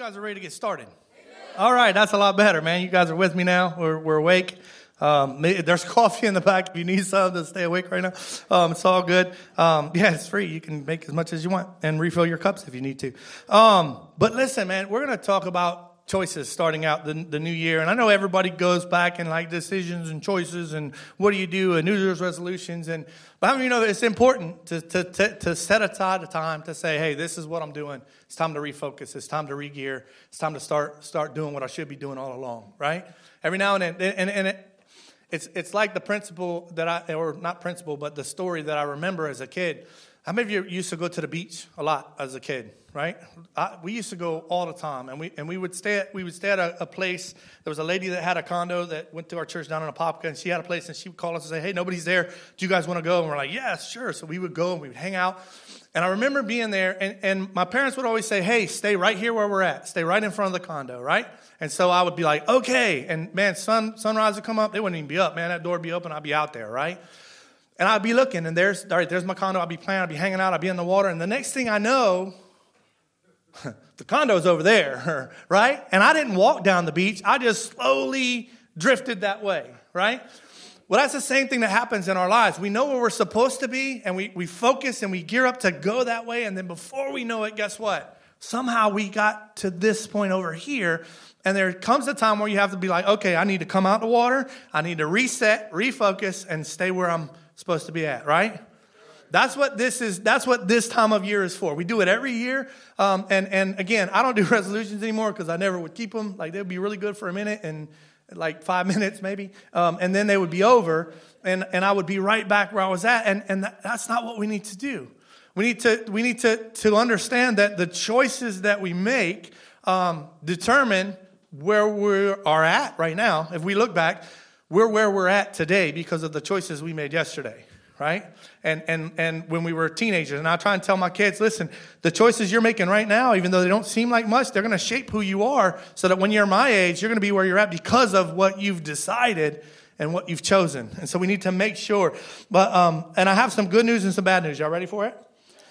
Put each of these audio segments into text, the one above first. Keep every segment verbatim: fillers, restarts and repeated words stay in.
guys are ready to get started? All right, that's a lot better, man. You guys are with me now. We're, we're awake. Um, there's coffee in the back if you need some to stay awake right now. Um, it's all good. Um, yeah, it's free. You can make as much as you want and refill your cups if you need to. Um, but listen, man, we're going to talk about choices starting out the, the new year. And I know everybody goes back and like decisions and choices and what do you do and New Year's resolutions. And but how many of you know that it's important to, to, to, to set aside a time to say, hey, this is what I'm doing. It's time to refocus. It's time to re-gear. It's time to start start doing what I should be doing all along, right? Every now and then. And, and it, it's it's like the principle that I, or not principle, but the story that I remember as a kid. How many of you used to go to the beach a lot as a kid, right? I, we used to go all the time, and we and we would stay at we would stay at a, a place. There was a lady that had a condo that went to our church down in Apopka, and she had a place, and she would call us and say, "Hey, nobody's there. Do you guys want to go?" And we're like, "Yeah, sure." So we would go and we would hang out. And I remember being there, and, and my parents would always say, "Hey, stay right here where we're at. Stay right in front of the condo, right?" And so I would be like, "Okay." And man, sun sunrise would come up. They wouldn't even be up, man. That door would be open. I'd be out there, right? And I'd be looking, and there's, all right, there's my condo. I'd be playing. I'd be hanging out. I'd be in the water. And the next thing I know, the condo's over there, right? And I didn't walk down the beach. I just slowly drifted that way, right? Well, that's the same thing that happens in our lives. We know where we're supposed to be, and we, we focus and we gear up to go that way. And then before we know it, guess what? Somehow we got to this point over here. And there comes a time where you have to be like, okay, I need to come out the water. I need to reset, refocus, and stay where I'm supposed to be at, right? That's what this is. That's what this time of year is for. We do it every year. Um, and, and again, I don't do resolutions anymore because I never would keep them. Like, they'd be really good for a minute and like five minutes maybe. Um, and then they would be over and, and I would be right back where I was at. And, and that, that's not what we need to do. We need to, we need to, to understand that the choices that we make um, determine where we are at right now. If we look back, we're where we're at today because of the choices we made yesterday, right? And and and when we were teenagers, and I try and tell my kids, listen, the choices you're making right now, even though they don't seem like much, they're going to shape who you are so that when you're my age, you're going to be where you're at because of what you've decided and what you've chosen. And so we need to make sure. But um, and I have some good news and some bad news. Y'all ready for it?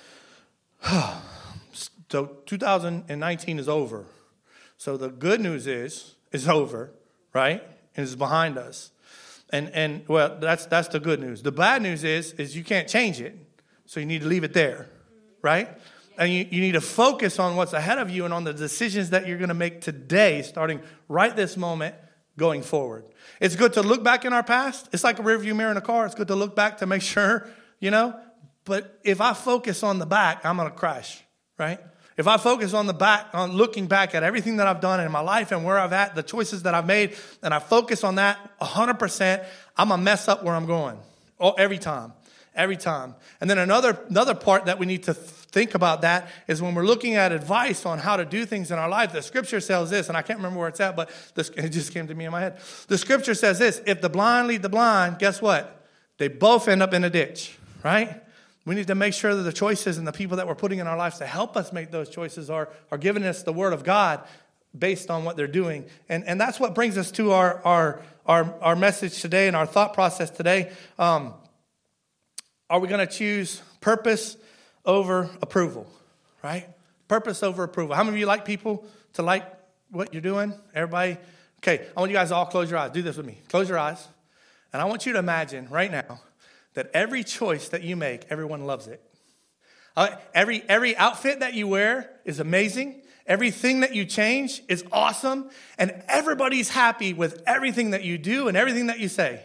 So two thousand nineteen is over. So the good news is, it's over, right? And it's behind us. And, and well, that's that's the good news. The bad news is, is you can't change it. So you need to leave it there, right? And you, you need to focus on what's ahead of you and on the decisions that you're going to make today, starting right this moment, going forward. It's good to look back in our past. It's like a rearview mirror in a car. It's good to look back to make sure, you know. But if I focus on the back, I'm going to crash, right? If I focus on the back, on looking back at everything that I've done in my life and where I've at, the choices that I've made, and I focus on that one hundred percent, I'm going to mess up where I'm going. Oh, every time. Every time. And then another another part that we need to think about that is when we're looking at advice on how to do things in our life, the scripture says this, and I can't remember where it's at, but this, it just came to me in my head. The scripture says this, if the blind lead the blind, guess what? They both end up in a ditch, right? We need to make sure that the choices and the people that we're putting in our lives to help us make those choices are, are giving us the word of God based on what they're doing. And, and that's what brings us to our, our, our, our message today and our thought process today. Um, are we going to choose purpose over approval, right? Purpose over approval. How many of you like people to like what you're doing? Everybody? Okay, I want you guys to all close your eyes. Do this with me. Close your eyes. And I want you to imagine right now that every choice that you make, everyone loves it. Uh, every every outfit that you wear is amazing. Everything that you change is awesome. And everybody's happy with everything that you do and everything that you say.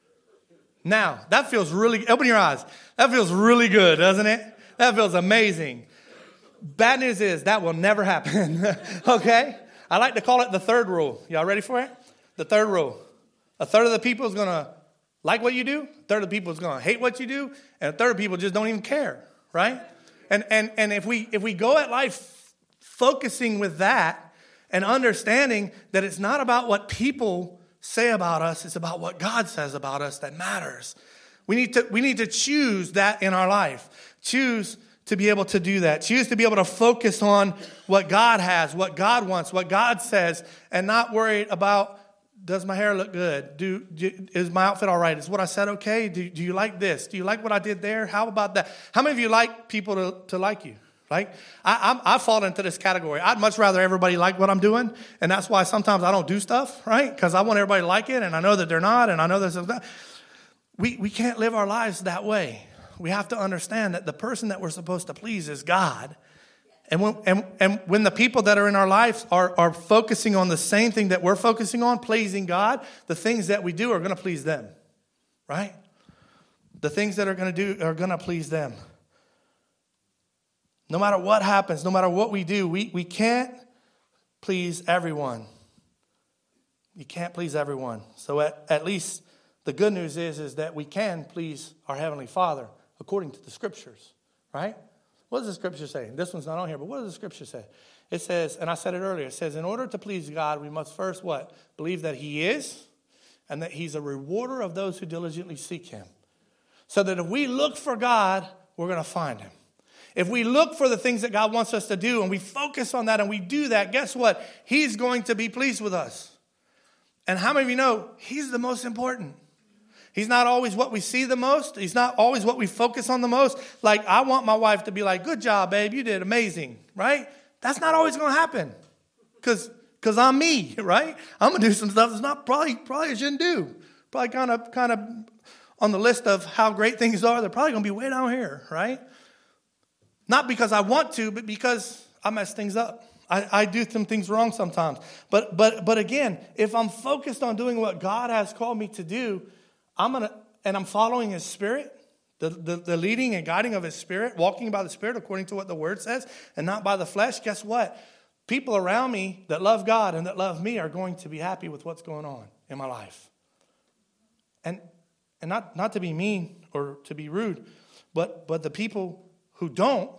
Now, that feels really, open your eyes. That feels really good, doesn't it? That feels amazing. Bad news is that will never happen, okay? I like to call it the third rule. Y'all ready for it? The third rule. A third of the people is going to like what you do, a third of the people is going to hate what you do, and a third of people just don't even care, right? And and and if we if we go at life focusing with that and understanding that it's not about what people say about us, it's about what God says about us that matters. We need to we need to choose that in our life. Choose to be able to do that. Choose to be able to focus on what God has, what God wants, what God says, and not worried about, does my hair look good? Do, do is my outfit all right? Is what I said okay? Do, do you like this? Do you like what I did there? How about that? How many of you like people to, to like you, right? I, I'm, I fall into this category. I'd much rather everybody like what I'm doing, and that's why sometimes I don't do stuff, right? Because I want everybody to like it, and I know that they're not, and I know this and that. We, we can't live our lives that way. We have to understand that the person that we're supposed to please is God. And when, and, and when the people that are in our lives are, are focusing on the same thing that we're focusing on, pleasing God, the things that we do are going to please them, right? The things that are going to do are going to please them. No matter what happens, no matter what we do, we, we can't please everyone. You can't please everyone. So at, at least the good news is, is that we can please our Heavenly Father according to the Scriptures, right? What does the Scripture say? This one's not on here, but what does the Scripture say? It says, and I said it earlier, it says, in order to please God, we must first what? Believe that He is, and that He's a rewarder of those who diligently seek Him. So that if we look for God, we're going to find Him. If we look for the things that God wants us to do and we focus on that and we do that, guess what? He's going to be pleased with us. And how many of you know He's the most important? He's not always what we see the most. He's not always what we focus on the most. Like, I want my wife to be like, good job, babe. You did amazing, right? That's not always going to happen because because I'm me, right? I'm going to do some stuff that's not probably, probably I shouldn't do. Probably kind of, kind of on the list of how great things are. They're probably going to be way down here, right? Not because I want to, but because I mess things up. I, I do some things wrong sometimes. But but but again, if I'm focused on doing what God has called me to do, I'm gonna and I'm following His Spirit, the, the, the leading and guiding of His Spirit, walking by the Spirit according to what the Word says, and not by the flesh, guess what? People around me that love God and that love me are going to be happy with what's going on in my life. And and not, not to be mean or to be rude, but but the people who don't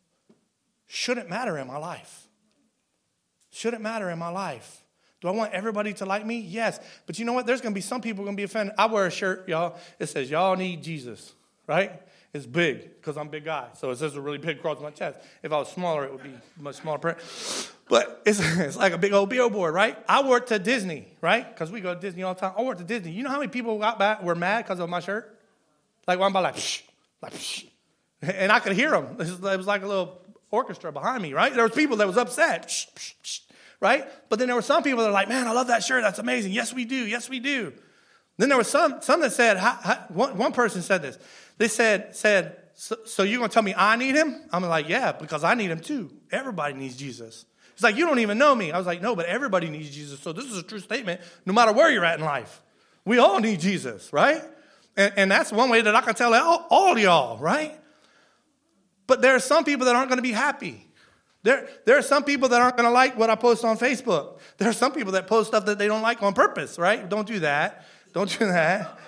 shouldn't matter in my life. Shouldn't matter in my life. Do I want everybody to like me? Yes. But you know what? There's going to be some people going to be offended. I wear a shirt, y'all. It says, y'all need Jesus, right? It's big because I'm a big guy. So it says a really big across my chest. If I was smaller, it would be much smaller print. But it's, it's like a big old billboard, right? I wore it to Disney, right? Because we go to Disney all the time. I wore it to Disney. You know how many people got back were mad because of my shirt? Like one by like, psh, like, psh. And I could hear them. It was like a little orchestra behind me, right? There was people that was upset, psh, psh, psh, right? But then there were some people that were like, man, I love that shirt. That's amazing. Yes, we do. Yes, we do. Then there was some some that said, how, how, one, one person said this. They said, said so, so you're going to tell me I need Him? I'm like, yeah, because I need Him too. Everybody needs Jesus. He's like, you don't even know me. I was like, no, but everybody needs Jesus. So this is a true statement no matter where you're at in life. We all need Jesus, right? And, and that's one way that I can tell all, all of y'all, right? But there are some people that aren't going to be happy. There, there are some people that aren't going to like what I post on Facebook. There are some people that post stuff that they don't like on purpose, right? Don't do that. Don't do that.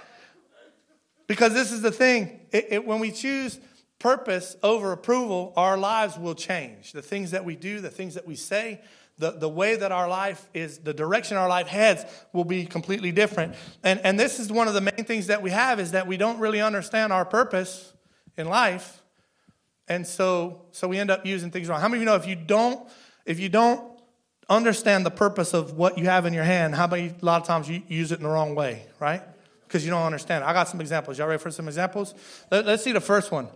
Because this is the thing. It, it, when we choose purpose over approval, our lives will change. The things that we do, the things that we say, the, the way that our life is, the direction our life heads will be completely different. And, and this is one of the main things that we have is that we don't really understand our purpose in life. And so, so we end up using things wrong. How many of you know if you don't, if you don't understand the purpose of what you have in your hand, how many a lot of times you use it in the wrong way, right? Because you don't understand. I got some examples. Y'all ready for some examples? Let, let's see the first one.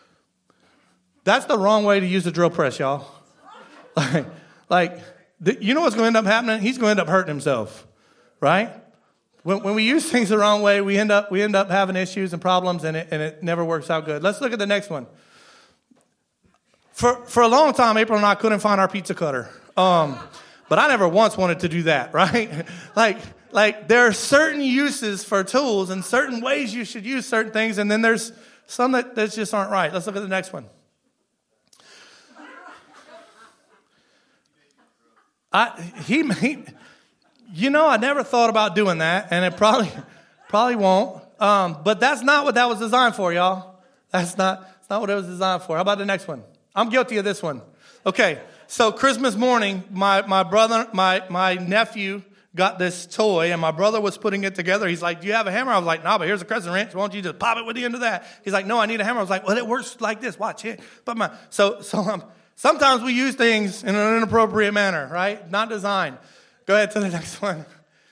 That's the wrong way to use a drill press, y'all. Like, like the, you know what's going to end up happening? He's going to end up hurting himself, right? When, when we use things the wrong way, we end up we end up having issues and problems, and it and it never works out good. Let's look at the next one. For for a long time, April and I couldn't find our pizza cutter. Um, but I never once wanted to do that, right? like, like there are certain uses for tools and certain ways you should use certain things, and then there's some that, that just aren't right. Let's look at the next one. I he, he you know, I never thought about doing that, and it probably probably won't. Um, but that's not what that was designed for, y'all. That's not that's not what it was designed for. How about the next one? I'm guilty of this one. Okay, so Christmas morning, my, my brother, my, my nephew got this toy, and my brother was putting it together. He's like, do you have a hammer? I was like, no, but here's a crescent wrench. Why don't you just pop it with the end of that? He's like, no, I need a hammer. I was like, well, it works like this. Watch it. But my So, so um, sometimes we use things in an inappropriate manner, right? Not designed. Go ahead to the next one.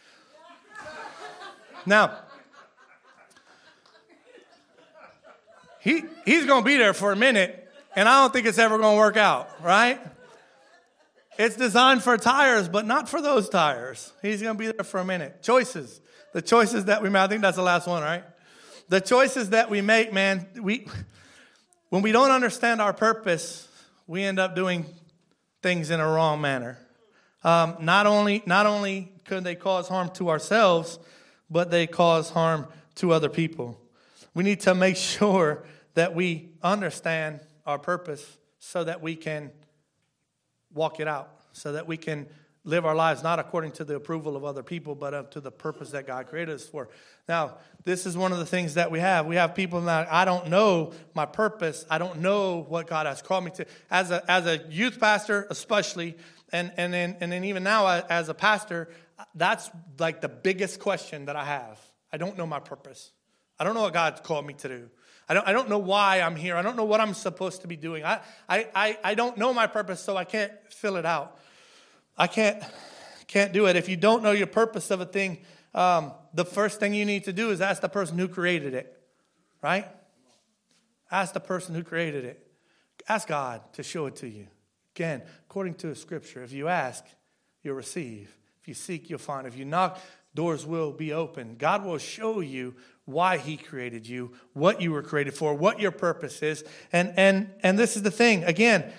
Now, he he's going to be there for a minute. And I don't think it's ever going to work out, right? It's designed for tires, but not for those tires. He's going to be there for a minute. Choices. The choices that we make. I think that's the last one, right? The choices that we make, man, we when we don't understand our purpose, we end up doing things in a wrong manner. Um, not only not only could they cause harm to ourselves, but they cause harm to other people. We need to make sure that we understand our purpose so that we can walk it out, so that we can live our lives not according to the approval of other people, but up to the purpose that God created us for. Now, this is one of the things that we have. We have people that I don't know my purpose. I don't know what God has called me to. As a as a youth pastor, especially, and and then and then even now as a pastor, that's like the biggest question that I have. I don't know my purpose. I don't know what God's called me to do. I don't I don't know why I'm here. I don't know what I'm supposed to be doing. I I I, I don't know my purpose, so I can't fill it out. I can't can't do it. If you don't know your purpose of a thing, um, the first thing you need to do is ask the person who created it, right? Ask the person who created it. Ask God to show it to you. Again, according to the scripture, if you ask, you'll receive. If you seek, you'll find. If you knock, doors will be open. God will show you why he created you, what you were created for, what your purpose is. And and and this is the thing. Again,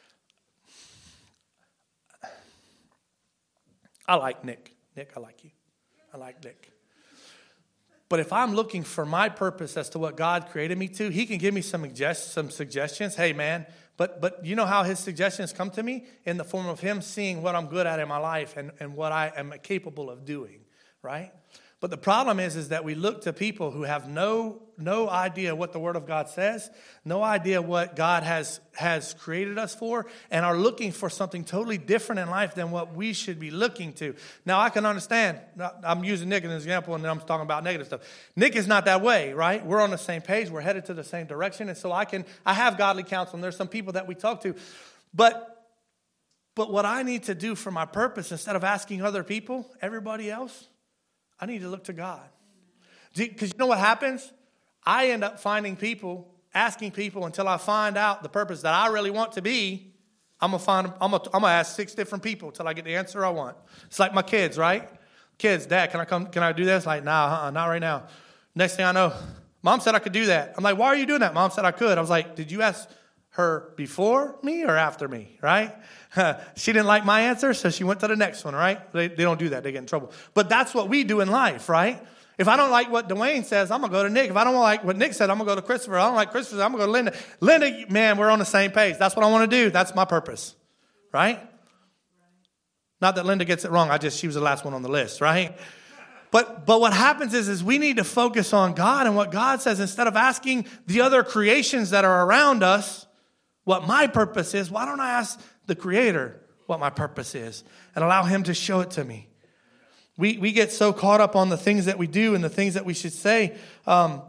I like Nick. Nick, I like you. I like Nick. But if I'm looking for my purpose as to what God created me to, he can give me some suggest, some suggestions. Hey, man, but but you know how his suggestions come to me? In the form of him seeing what I'm good at in my life and, and what I am capable of doing, right? But the problem is, is that we look to people who have no no idea what the Word of God says, no idea what God has, has created us for, and are looking for something totally different in life than what we should be looking to. Now, I can understand. I'm using Nick as an example, and then I'm talking about negative stuff. Nick is not that way, right? We're on the same page. We're headed to the same direction, and so I can I have godly counsel, and there's some people that we talk to. But, but what I need to do for my purpose, instead of asking other people, everybody else, I need to look to God. Because you know what happens? I end up finding people, asking people until I find out the purpose that I really want to be. I'm gonna find. I'm gonna, I'm gonna ask six different people until I get the answer I want. It's like my kids, right? Kids, Dad, can I come? Can I do this? Like, nah, uh-uh, not right now. Next thing I know, Mom said I could do that. I'm like, why are you doing that? Mom said I could. I was like, did you ask her before me or after me? Right? She didn't like my answer, so she went to the next one, right? They, they don't do that. They get in trouble. But that's what we do in life, right? If I don't like what Dwayne says, I'm going to go to Nick. If I don't like what Nick said, I'm going to go to Christopher. If I don't like Christopher, I'm going to go to Linda. Linda, man, we're on the same page. That's what I want to do. That's my purpose, right? Not that Linda gets it wrong. I just, she was the last one on the list, right? But but what happens is, is we need to focus on God and what God says instead of asking the other creations that are around us what my purpose is. Why don't I ask the Creator what my purpose is and allow him to show it to me? We we get so caught up on the things that we do and the things that we should say. Um,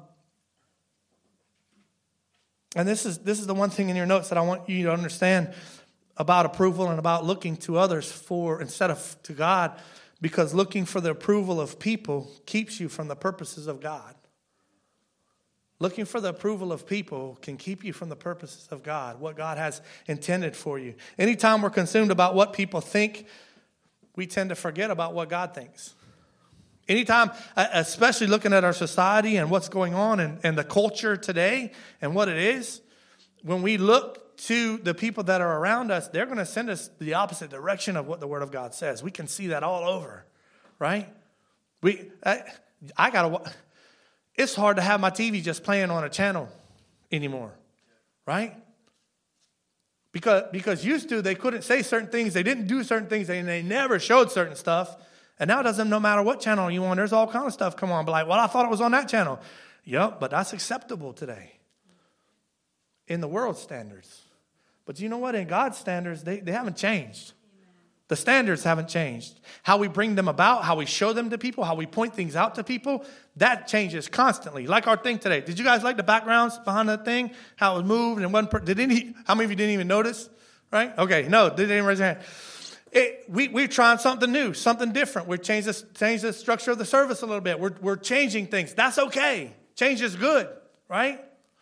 and this is this is the one thing in your notes that I want you to understand about approval and about looking to others for instead of to God, because looking for the approval of people keeps you from the purposes of God. Looking for the approval of people can keep you from the purposes of God, what God has intended for you. Anytime we're consumed about what people think, we tend to forget about what God thinks. Anytime, especially looking at our society and what's going on and, and the culture today and what it is, when we look to the people that are around us, they're going to send us the opposite direction of what the Word of God says. We can see that all over, right? We, I, I got to... It's hard to have my T V just playing on a channel anymore, right? Because because used to, they couldn't say certain things. They didn't do certain things. And they never showed certain stuff. And now it doesn't, no matter what channel you on, there's all kind of stuff come on. But like, well, I thought it was on that channel. Yep, but that's acceptable today in the world's standards. But you know what? In God's standards, they, they haven't changed. The standards haven't changed. How we bring them about, how we show them to people, how we point things out to people, that changes constantly. Like our thing today. Did you guys like the backgrounds behind the thing? How it was moved and one per- did any? How many of you didn't even notice? Right? Okay, no, didn't even raise your hand. It, we we're trying something new, something different. We're changing the change the structure of the service a little bit. We're we're changing things. That's okay. Change is good, right?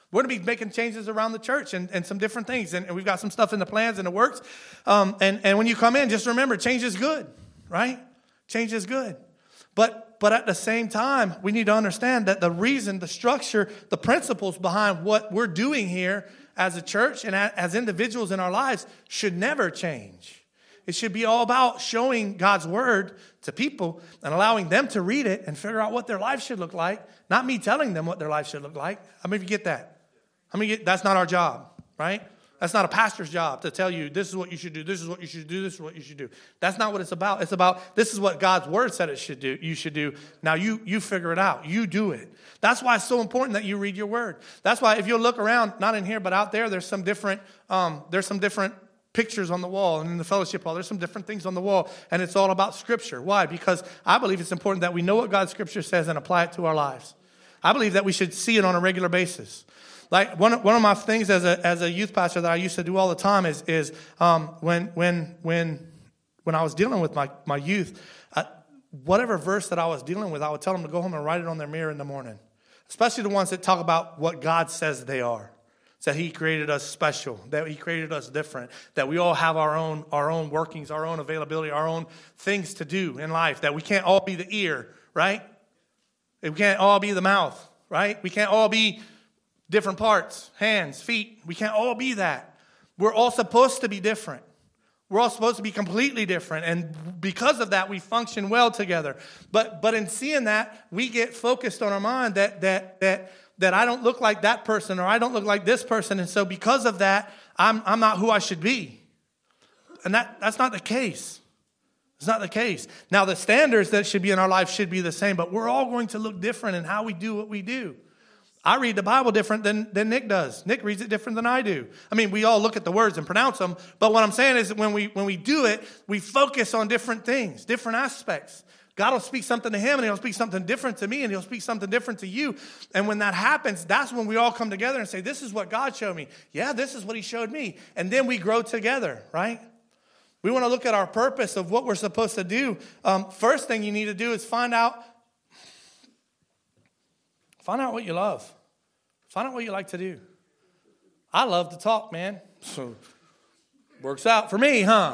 We're going to be making changes around the church and, and some different things. And, and we've got some stuff in the plans and the works. Um, and, and when you come in, just remember, change is good, right? Change is good. But, but at the same time, we need to understand that the reason, the structure, the principles behind what we're doing here as a church and as individuals in our lives should never change. It should be all about showing God's word to people and allowing them to read it and figure out what their life should look like, not me telling them what their life should look like. How many of you get that? How many get, that's not our job, right? That's not a pastor's job to tell you this is what you should do, this is what you should do, this is what you should do. That's not what it's about. It's about this is what God's word said it should do. You should do. Now you you figure it out. You do it. That's why it's so important that you read your word. That's why if you look around, not in here but out there, there's some different um, there's some different pictures on the wall, and in the fellowship hall, there's some different things on the wall, and it's all about Scripture. Why? Because I believe it's important that we know what God's Scripture says and apply it to our lives. I believe that we should see it on a regular basis. Like one one of my things as a as a youth pastor that I used to do all the time is is um, when when when when I was dealing with my my youth, uh, whatever verse that I was dealing with, I would tell them to go home and write it on their mirror in the morning. Especially the ones that talk about what God says they are, that He created us special, that He created us different, that we all have our own our own workings, our own availability, our own things to do in life. That we can't all be the ear, right? We can't all be the mouth, right? We can't all be different parts, hands, feet. We can't all be that. We're all supposed to be different. We're all supposed to be completely different. And because of that, we function well together. But but in seeing that, we get focused on our mind that that that that I don't look like that person or I don't look like this person. And so because of that, I'm I'm not who I should be. And that, that's not the case. It's not the case. Now, the standards that should be in our life should be the same, but we're all going to look different in how we do what we do. I read the Bible different than, than Nick does. Nick reads it different than I do. I mean, we all look at the words and pronounce them, but what I'm saying is that when we when we do it, we focus on different things, different aspects. God will speak something to him, and he'll speak something different to me, and he'll speak something different to you. And when that happens, that's when we all come together and say, this is what God showed me. Yeah, this is what he showed me. And then we grow together, right? We want to look at our purpose of what we're supposed to do. Um, first thing you need to do is find out, find out what you love. Find out what you like to do. I love to talk, man. So works out for me, huh?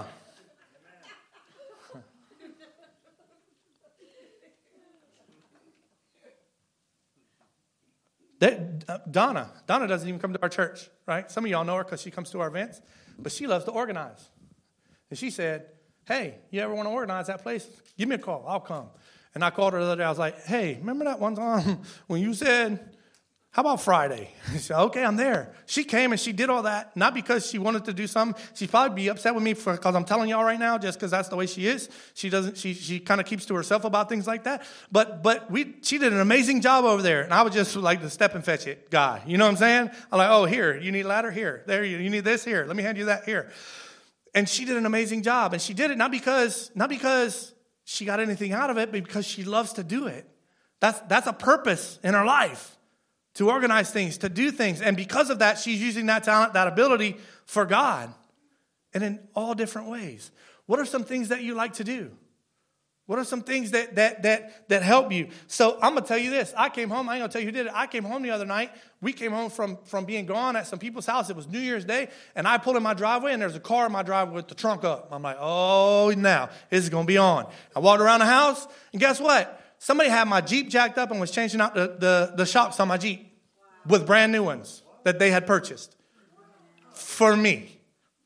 That, uh, Donna. Donna doesn't even come to our church, right? Some of y'all know her because she comes to our events, but she loves to organize. And she said, hey, you ever want to organize that place? Give me a call. I'll come. And I called her the other day. I was like, hey, remember that one time when you said, how about Friday? She said, okay, I'm there. She came and she did all that, not because she wanted to do something. She'd probably be upset with me for because I'm telling y'all right now, just because that's the way she is. She doesn't. She she kind of keeps to herself about things like that. But but we she did an amazing job over there, and I was just like the step and fetch it guy. You know what I'm saying? I'm like, oh, here, you need a ladder? Here. There, you, you need this? Here. Let me hand you that here. And she did an amazing job, and she did it not because not because she got anything out of it, but because she loves to do it. That's that's a purpose in her life. To organize things, to do things. And because of that, she's using that talent, that ability for God. And in all different ways. What are some things that you like to do? What are some things that that that that help you? So I'm going to tell you this. I came home. I ain't going to tell you who did it. I came home the other night. We came home from, from being gone at some people's house. It was New Year's Day. And I pulled in my driveway, and there's a car in my driveway with the trunk up. I'm like, oh, now this is going to be on. I walked around the house, and guess what? Somebody had my Jeep jacked up and was changing out the, the, the shocks on my Jeep with brand new ones that they had purchased for me.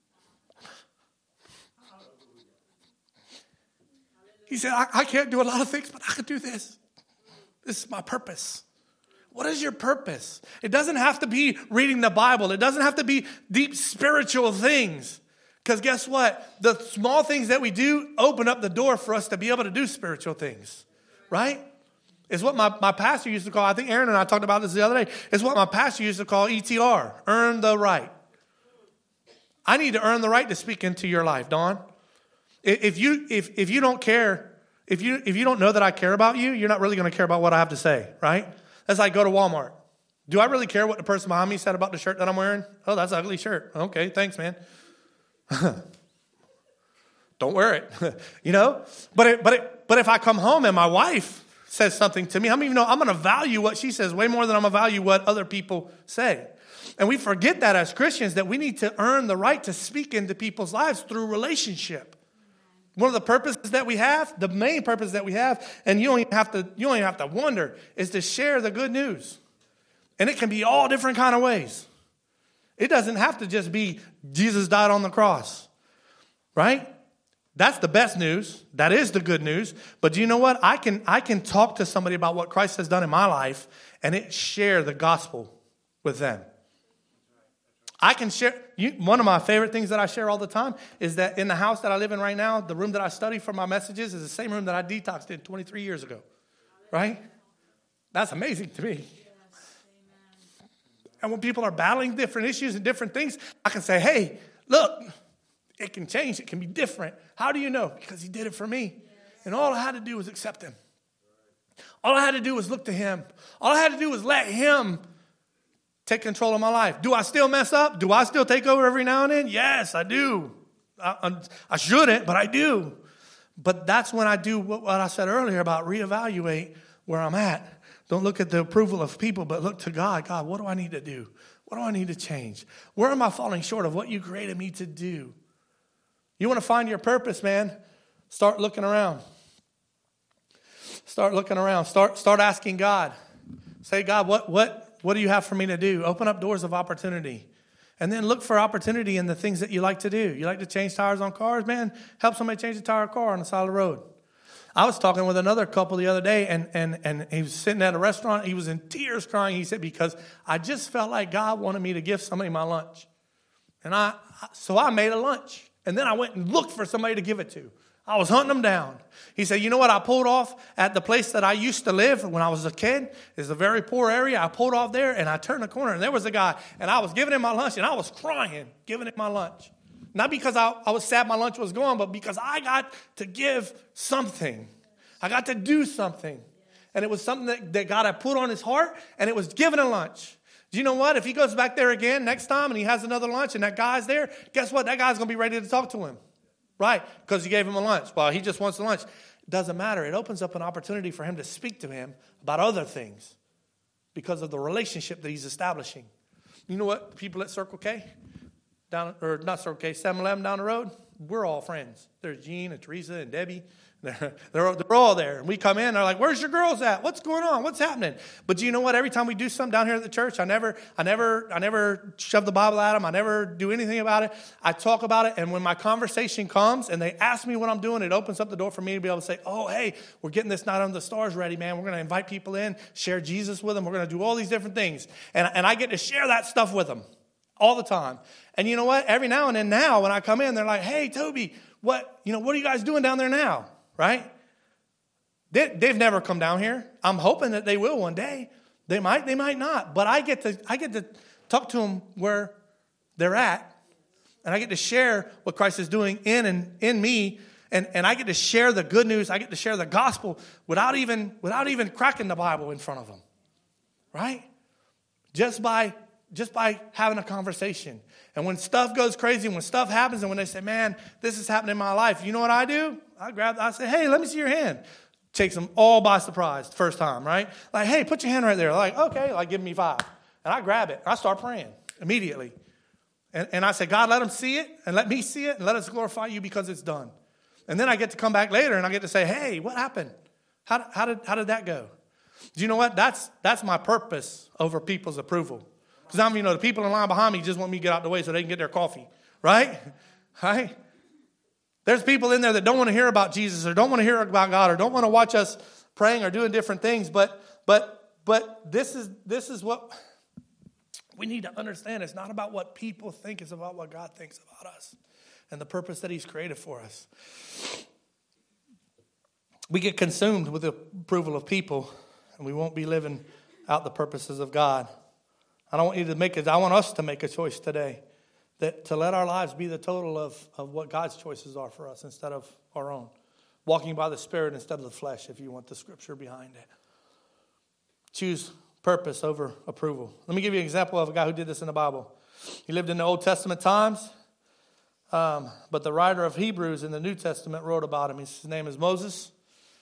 He said, I, I can't do a lot of things, but I can do this. This is my purpose. What is your purpose? It doesn't have to be reading the Bible. It doesn't have to be deep spiritual things. Because guess what? The small things that we do open up the door for us to be able to do spiritual things. Right? It's what my, my pastor used to call, I think Aaron and I talked about this the other day. It's what my pastor used to call E T R, earn the right. I need to earn the right to speak into your life, Dawn. If you if if you don't care, if you if you don't know that I care about you, you're not really going to care about what I have to say, right? That's like go to Walmart. Do I really care what the person behind me said about the shirt that I'm wearing? Oh, that's an ugly shirt. Okay, thanks, man. Don't wear it, you know. But it, but it, but if I come home and my wife says something to me, how many of you know I'm going to value what she says way more than I'm going to value what other people say? And we forget that as Christians, that we need to earn the right to speak into people's lives through relationship. One of the purposes that we have, the main purpose that we have, and you don't even have to, you don't even have to wonder, is to share the good news. And it can be all different kind of ways. It doesn't have to just be Jesus died on the cross, right? That's the best news. That is the good news. But do you know what? I can I can talk to somebody about what Christ has done in my life and it share the gospel with them. I can share. You, one of my favorite things that I share all the time is that in the house that I live in right now, the room that I study for my messages is the same room that I detoxed in twenty-three years ago. Right? That's amazing to me. And when people are battling different issues and different things, I can say, hey, look, it can change. It can be different. How do you know? Because he did it for me. And all I had to do was accept him. All I had to do was look to him. All I had to do was let him take control of my life. Do I still mess up? Do I still take over every now and then? Yes, I do. I, I shouldn't, but I do. But that's when I do what, what I said earlier about reevaluate where I'm at. Don't look at the approval of people, but look to God. God, what do I need to do? What do I need to change? Where am I falling short of what you created me to do? You want to find your purpose, man? Start looking around. Start looking around. Start, start asking God. Say, God, what, what, what do you have for me to do? Open up doors of opportunity. And then look for opportunity in the things that you like to do. You like to change tires on cars? Man, help somebody change a tire of a car on the side of the road. I was talking with another couple the other day, and, and, and he was sitting at a restaurant. He was in tears crying. He said, because I just felt like God wanted me to give somebody my lunch. And I, so I made a lunch. And then I went and looked for somebody to give it to. I was hunting them down. He said, you know what? I pulled off at the place that I used to live when I was a kid. It's a very poor area. I pulled off there, and I turned the corner, and there was a guy. And I was giving him my lunch, and I was crying, giving him my lunch. Not because I, I was sad my lunch was gone, but because I got to give something. I got to do something. And it was something that, that God had put on his heart, and it was giving a lunch. Do you know what? If he goes back there again next time and he has another lunch and that guy's there, guess what? That guy's going to be ready to talk to him. Right? Because he gave him a lunch. Well, he just wants a lunch. It doesn't matter. It opens up an opportunity for him to speak to him about other things because of the relationship that he's establishing. You know what? People at Circle K, down or not Circle K, seven eleven down the road, we're all friends. There's Gene and Teresa and Debbie. They're, they're, they're all there. And we come in, they're like, where's your girls at? What's going on? What's happening? But you know what? Every time we do something down here at the church, I never, I never, I never shove the Bible at them. I never do anything about it. I talk about it. And when my conversation comes and they ask me what I'm doing, it opens up the door for me to be able to say, oh, hey, we're getting this Night Under the Stars ready, man. We're going to invite people in, share Jesus with them. We're going to do all these different things. And, and I get to share that stuff with them all the time. And you know what? Every now and then now when I come in, they're like, hey, Toby, what, you know, what are you guys doing down there now? Right? They, they've never come down here. I'm hoping that they will one day. They might, they might not. But I get to, I get to talk to them where they're at. And I get to share what Christ is doing in and in me. And, and I get to share the good news. I get to share the gospel without even, without even cracking the Bible in front of them. Right? Just by, just by having a conversation. And when stuff goes crazy, when stuff happens, and when they say, man, this is happening in my life, you know what I do? I grab, I say, hey, let me see your hand. Takes them all by surprise the first time, right? Like, hey, put your hand right there. Like, okay, like give me five. And I grab it. I start praying immediately. And, and I say, God, let them see it and let me see it and let us glorify you because it's done. And then I get to come back later and I get to say, hey, what happened? How, how, did, how did that go? Do you know what? That's, that's my purpose over people's approval. Because I'm, you know, the people in line behind me just want me to get out the way so they can get their coffee, right? Right? There's people in there that don't want to hear about Jesus or don't want to hear about God or don't want to watch us praying or doing different things. But but but this is this is what we need to understand. It's not about what people think. It's about what God thinks about us and the purpose that he's created for us. We get consumed with the approval of people and we won't be living out the purposes of God. I don't want you to make it. I want us to make a choice today. That to let our lives be the total of, of what God's choices are for us instead of our own. Walking by the Spirit instead of the flesh, if you want the scripture behind it. Choose purpose over approval. Let me give you an example of a guy who did this in the Bible. He lived in the Old Testament times, um, but the writer of Hebrews in the New Testament wrote about him. His name is Moses.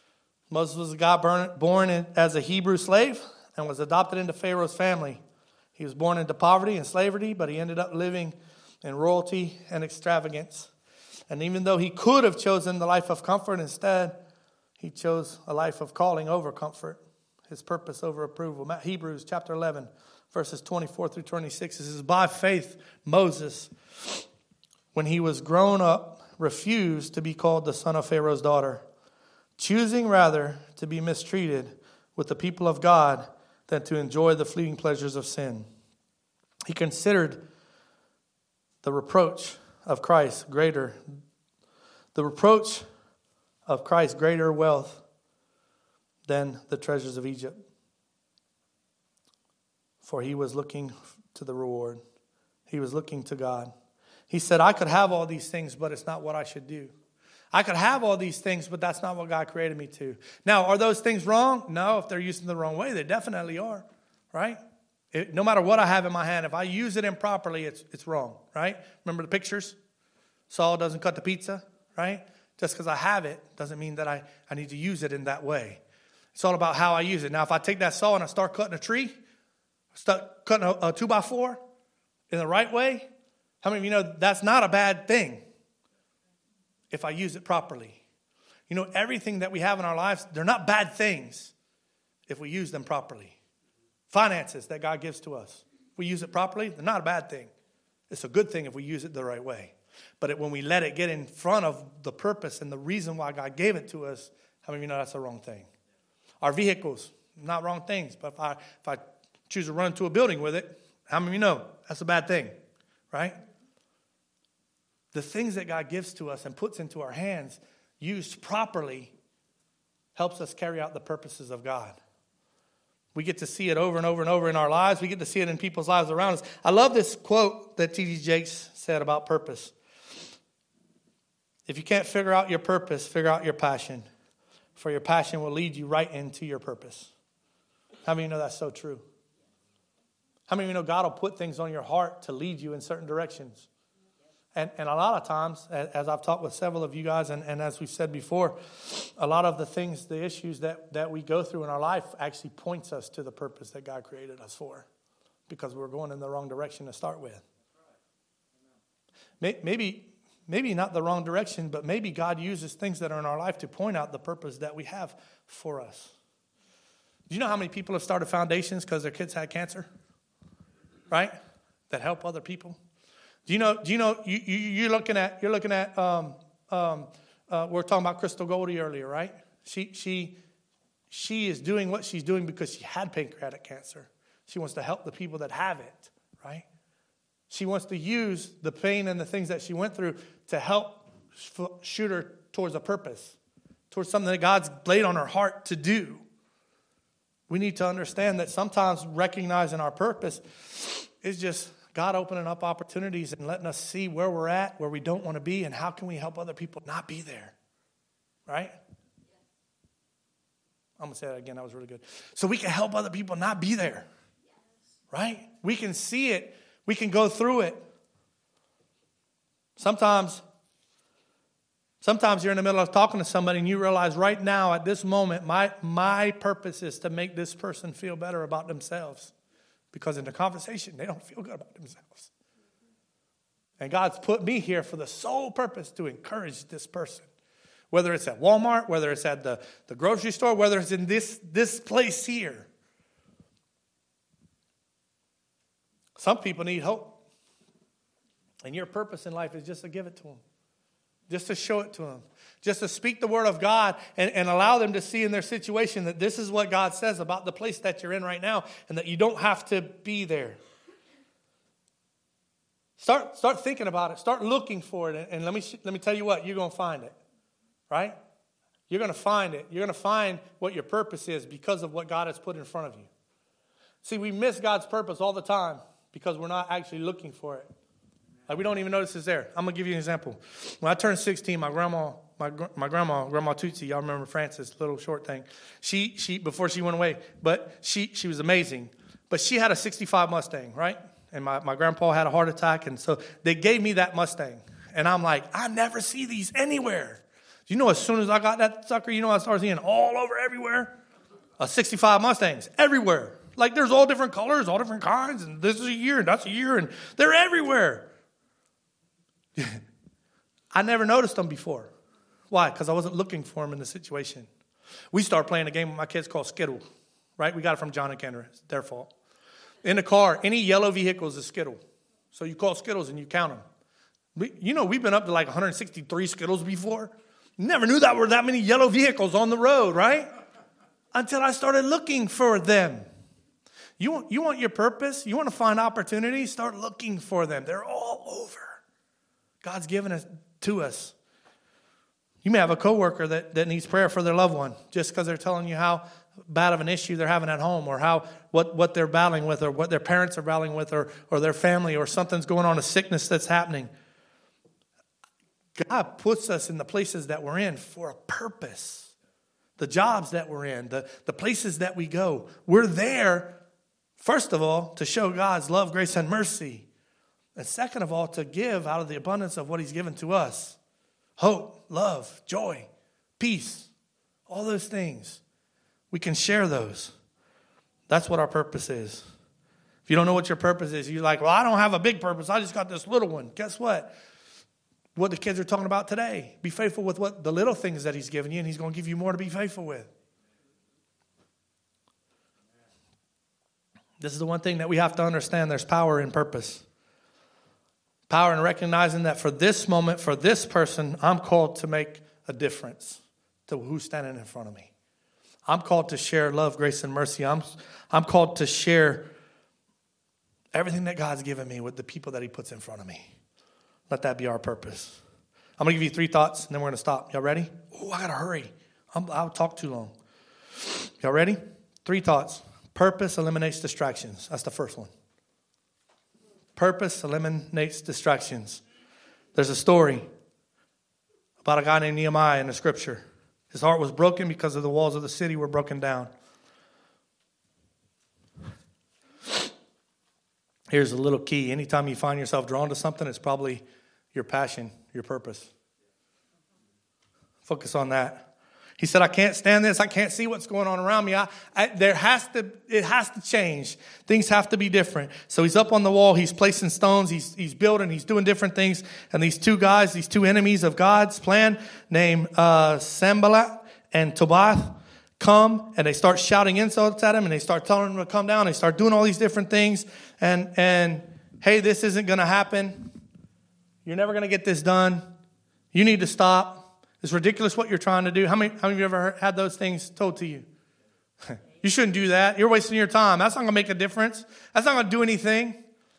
Moses was a guy born, born in, as a Hebrew slave and was adopted into Pharaoh's family. He was born into poverty and slavery, but he ended up living in royalty and extravagance. And even though he could have chosen the life of comfort, instead, he chose a life of calling over comfort, his purpose over approval. Hebrews chapter eleven, verses twenty-four through twenty-six, it says, by faith, Moses, when he was grown up, refused to be called the son of Pharaoh's daughter, choosing rather to be mistreated with the people of God than to enjoy the fleeting pleasures of sin. He considered the reproach of Christ greater, the reproach of Christ greater wealth than the treasures of Egypt. For he was looking to the reward. He was looking to God. He said, I could have all these things, but it's not what I should do. I could have all these things, but that's not what God created me to. Now, are those things wrong? No, if they're used in the wrong way, they definitely are, right? It, no matter what I have in my hand, if I use it improperly, it's it's wrong, right? Remember the pictures? Saul doesn't cut the pizza, right? Just because I have it doesn't mean that I, I need to use it in that way. It's all about how I use it. Now, if I take that saw and I start cutting a tree, start cutting a, a two by four in the right way, how many of you know that's not a bad thing if I use it properly? You know, everything that we have in our lives, they're not bad things if we use them properly. Finances that God gives to us, if we use it properly, they're not a bad thing. It's a good thing if we use it the right way. But it, when we let it get in front of the purpose and the reason why God gave it to us, how many of you know that's the wrong thing? Our vehicles, not wrong things, but if I if I choose to run into a building with it, how many of you know that's a bad thing, right? The things that God gives to us and puts into our hands, used properly, helps us carry out the purposes of God. We get to see it over and over and over in our lives. We get to see it in people's lives around us. I love this quote that T D Jakes said about purpose. If you can't figure out your purpose, figure out your passion. For your passion will lead you right into your purpose. How many of you know that's so true? How many of you know God will put things on your heart to lead you in certain directions? And, and a lot of times, as I've talked with several of you guys, and, and as we've said before, a lot of the things, the issues that, that we go through in our life actually points us to the purpose that God created us for, because we're going in the wrong direction to start with. Maybe, maybe not the wrong direction, but maybe God uses things that are in our life to point out the purpose that we have for us. Do you know how many people have started foundations because their kids had cancer? Right? That help other people? Do you know? Do you know? You, you you're looking at you're looking at. Um, um, uh, we're talking about Crystal Goldie earlier, right? She she she is doing what she's doing because she had pancreatic cancer. She wants to help the people that have it, right? She wants to use the pain and the things that she went through to help shoot her towards a purpose, towards something that God's laid on her heart to do. We need to understand that sometimes recognizing our purpose is just God opening up opportunities and letting us see where we're at, where we don't want to be, and how can we help other people not be there, right? I'm going to say that again. That was really good. So we can help other people not be there, right? We can see it. We can go through it. Sometimes, sometimes you're in the middle of talking to somebody and you realize right now at this moment, my, my purpose is to make this person feel better about themselves. Because in the conversation, they don't feel good about themselves. And God's put me here for the sole purpose to encourage this person. Whether it's at Walmart, whether it's at the, the grocery store, whether it's in this, this place here. Some people need hope. And your purpose in life is just to give it to them. Just to show it to them. Just to speak the word of God and, and allow them to see in their situation that this is what God says about the place that you're in right now and that you don't have to be there. Start, start thinking about it. Start looking for it. And let me, let me tell you what, you're going to find it. Right? You're going to find it. You're going to find what your purpose is because of what God has put in front of you. See, we miss God's purpose all the time because we're not actually looking for it. Like we don't even notice it's there. I'm going to give you an example. When I turned sixteen, my grandma, my my grandma, Grandma Tootsie, y'all remember Frances, little short thing. She she before she went away, but she she was amazing. But she had a sixty-five Mustang, right? And my, my grandpa had a heart attack, and so they gave me that Mustang. And I'm like, I never see these anywhere. You know, as soon as I got that sucker, you know, I started seeing all over everywhere. A sixty-five Mustangs everywhere. Like there's all different colors, all different kinds, and this is a year, and that's a year, and they're everywhere. I never noticed them before. Why? Because I wasn't looking for them in the situation. We started playing a game with my kids called Skittle, right? We got it from John and Kendra. It's their fault. In the car, any yellow vehicle is a Skittle. So you call Skittles and you count them. We, you know, we've been up to like one hundred sixty-three Skittles before. Never knew that were that many yellow vehicles on the road, right? Until I started looking for them. You want, you want your purpose? You want to find opportunities? Start looking for them. They're all over. God's given it to us. You may have a coworker that, that needs prayer for their loved one just because they're telling you how bad of an issue they're having at home, or how what, what they're battling with, or what their parents are battling with, or, or their family, or something's going on, a sickness that's happening. God puts us in the places that we're in for a purpose. The jobs that we're in, the, the places that we go. We're there, first of all, to show God's love, grace, and mercy. And second of all, to give out of the abundance of what he's given to us. Hope, love, joy, peace, all those things. We can share those. That's what our purpose is. If you don't know what your purpose is, you're like, well, I don't have a big purpose. I just got this little one. Guess what? What the kids are talking about today. Be faithful with what the little things that he's given you, and he's going to give you more to be faithful with. This is the one thing that we have to understand. There's power in purpose. Power in recognizing that for this moment, for this person, I'm called to make a difference to who's standing in front of me. I'm called to share love, grace, and mercy. I'm, I'm called to share everything that God's given me with the people that he puts in front of me. Let that be our purpose. I'm going to give you three thoughts, and then we're going to stop. Y'all ready? Oh, I got to hurry. I'm, I'll talk too long. Y'all ready? Three thoughts. Purpose eliminates distractions. That's the first one. Purpose eliminates distractions. There's a story about a guy named Nehemiah in the scripture. His heart was broken because of the walls of the city were broken down. Here's a little key. Anytime you find yourself drawn to something, it's probably your passion, your purpose. Focus on that. He said, I can't stand this. I can't see what's going on around me. I, I, there has to, it has to change. Things have to be different. So he's up on the wall. He's placing stones. He's, he's building. He's doing different things. And these two guys, these two enemies of God's plan, named uh, Sanballat and Tobiah, come and they start shouting insults at him, and they start telling him to come down. They start doing all these different things. And, and hey, this isn't going to happen. You're never going to get this done. You need to stop. It's ridiculous what you're trying to do. How many, how many of you ever heard, had those things told to you? You shouldn't do that. You're wasting your time. That's not going to make a difference. That's not going to do anything.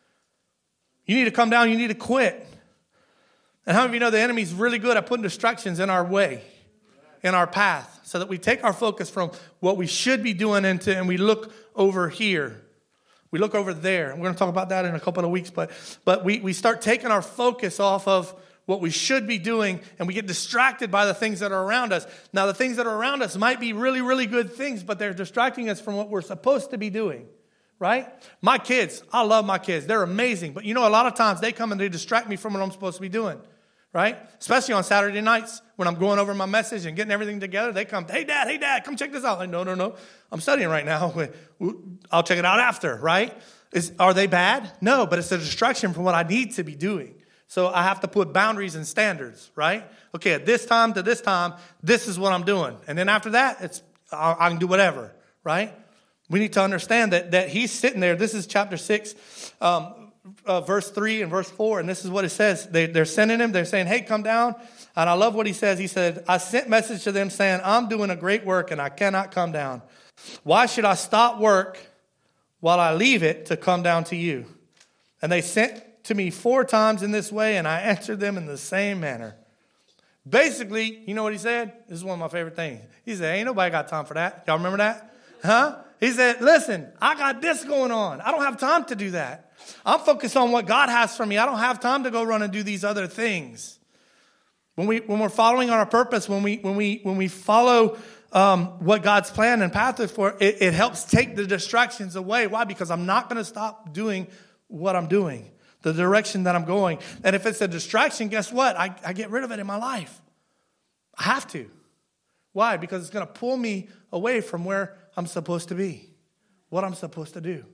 You need to come down. You need to quit. And how many of you know the enemy's really good at putting distractions in our way, in our path, so that we take our focus from what we should be doing into, and we look over here. We look over there. We're going to talk about that in a couple of weeks, but but we, we start taking our focus off of what we should be doing, and we get distracted by the things that are around us. Now, the things that are around us might be really, really good things, but they're distracting us from what we're supposed to be doing, right? My kids, I love my kids. They're amazing. But you know, a lot of times they come and they distract me from what I'm supposed to be doing, right? Especially on Saturday nights when I'm going over my message and getting everything together. They come, hey, Dad, hey, Dad, come check this out. Like, no, no, no. I'm studying right now. I'll check it out after, right? Is, are they bad? No, but it's a distraction from what I need to be doing. So I have to put boundaries and standards, right? Okay, at this time to this time, this is what I'm doing. And then after that, it's I, I can do whatever, right? We need to understand that that he's sitting there. This is chapter six, um, uh, verse three and verse four. And this is what it says. They, they're sending him. They're saying, hey, come down. And I love what he says. He said, I sent message to them saying, I'm doing a great work and I cannot come down. Why should I stop work while I leave it to come down to you? And they sent to me four times in this way, and I answered them in the same manner. Basically, you know what he said? This is one of my favorite things. He said, ain't nobody got time for that. Y'all remember that? Huh? He said, listen, I got this going on. I don't have time to do that. I'm focused on what God has for me. I don't have time to go run and do these other things. When we when we're following our purpose, when we when we when we follow um, what God's plan and path is for, it, it helps take the distractions away. Why? Because I'm not going to stop doing what I'm doing. The direction that I'm going. And if it's a distraction, guess what? I, I get rid of it in my life. I have to. Why? Because it's going to pull me away from where I'm supposed to be. what I'm supposed to do.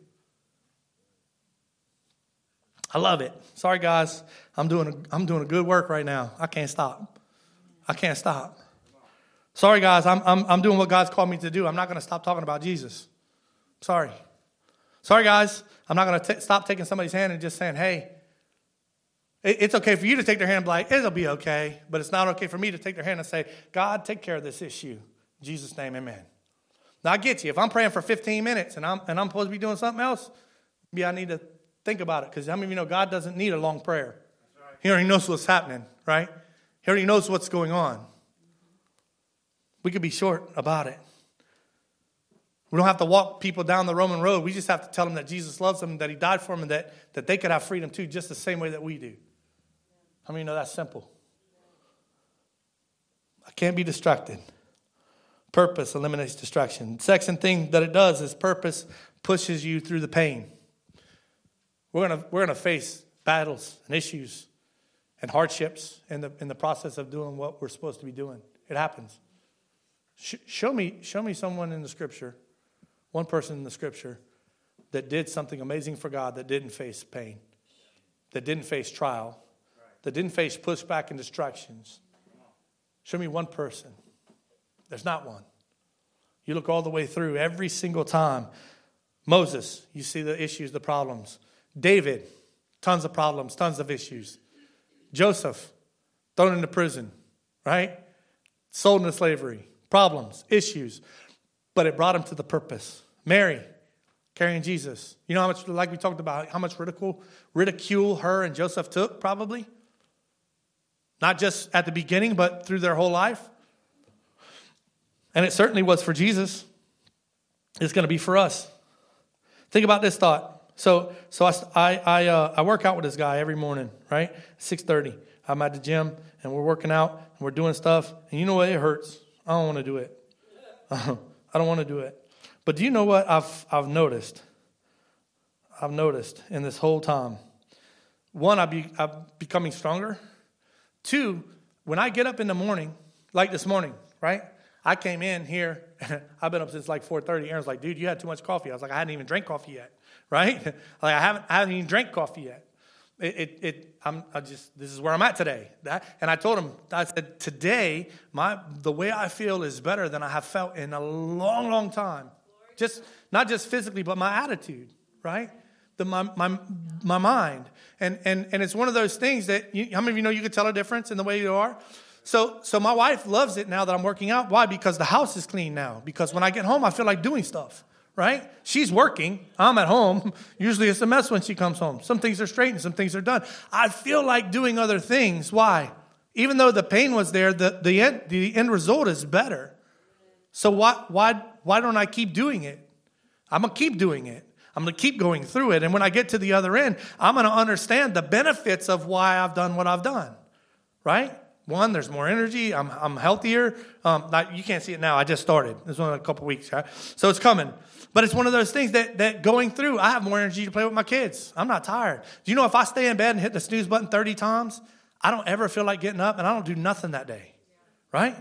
I love it. Sorry, guys. I'm doing a, I'm doing a good work right now. I can't stop. I can't stop. Sorry, guys. I'm I'm I'm doing what God's called me to do. I'm not going to stop talking about Jesus. Sorry. Sorry, guys. I'm not going to stop taking somebody's hand and just saying, hey, it, it's okay for you to take their hand and be like, it'll be okay. But it's not okay for me to take their hand and say, God, take care of this issue. In Jesus' name, amen. Now, I get you. If I'm praying for fifteen minutes and I'm and I'm supposed to be doing something else, maybe I need to think about it. Because how many of you know God doesn't need a long prayer? Right. He already knows what's happening, right? He already knows what's going on. We could be short about it. We don't have to walk people down the Roman road. We just have to tell them that Jesus loves them, that he died for them, and that, that they could have freedom too, just the same way that we do. How many of you know that's simple? I can't be distracted. Purpose eliminates distraction. The second thing that it does is purpose pushes you through the pain. We're gonna we're gonna face battles and issues and hardships in the in the process of doing what we're supposed to be doing. It happens. Sh- show me show me someone in the Scripture, one person in the Scripture, that did something amazing for God that didn't face pain, that didn't face trial, that didn't face pushback and distractions. Show me one person. There's not one. You look all the way through every single time. Moses, you see the issues, the problems. David, tons of problems, tons of issues. Joseph, thrown into prison, right? Sold into slavery, problems, issues. But it brought him to the purpose. Mary, carrying Jesus. You know how much, like we talked about, how much ridicule, ridicule her and Joseph took, probably? Not just at the beginning, but through their whole life. And it certainly was for Jesus. It's going to be for us. Think about this thought. So, so I, I, I, uh, I work out with this guy every morning, right? six thirty. I'm at the gym, and we're working out, and we're doing stuff. And you know what? It hurts. I don't want to do it. I don't want to do it. But do you know what I've I've noticed? I've noticed in this whole time. One, I be, I'm becoming stronger. Two, when I get up in the morning, like this morning, right? I came in here, I've been up since like four thirty. Aaron's like, dude, you had too much coffee. I was like, I hadn't even drank coffee yet, right? Like, I haven't I haven't even drank coffee yet. It, it, it I'm I just, this is where I'm at today. That, and I told him, I said, today, my the way I feel is better than I have felt in a long, long time. Just, not just physically, but my attitude, right? The, my, my, my mind. And, and, and it's one of those things that, you, how many of you know you could tell a difference in the way you are? So so my wife loves it now that I'm working out. Why? Because the house is clean now. Because when I get home, I feel like doing stuff, right? She's working. I'm at home. Usually it's a mess when she comes home. Some things are straight and some things are done. I feel like doing other things. Why? Even though the pain was there, the, the, end, the end result is better. So why, why, why don't I keep doing it? I'm going to keep doing it. I'm going to keep going through it. And when I get to the other end, I'm going to understand the benefits of why I've done what I've done, right? One, there's more energy. I'm I'm healthier. Um, not, you can't see it now. I just started. It's only a couple weeks, right? So it's coming. But it's one of those things that that going through, I have more energy to play with my kids. I'm not tired. Do you know if I stay in bed and hit the snooze button thirty times, I don't ever feel like getting up, and I don't do nothing that day, right?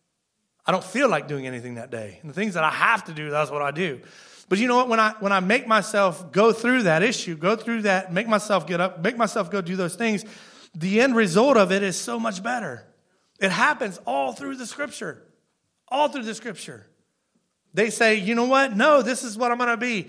I don't feel like doing anything that day. And the things that I have to do, that's what I do. But you know what? When I when I make myself go through that issue, go through that, make myself get up, make myself go do those things, the end result of it is so much better. It happens all through the Scripture. All through the Scripture. They say, you know what? No, this is what I'm going to be.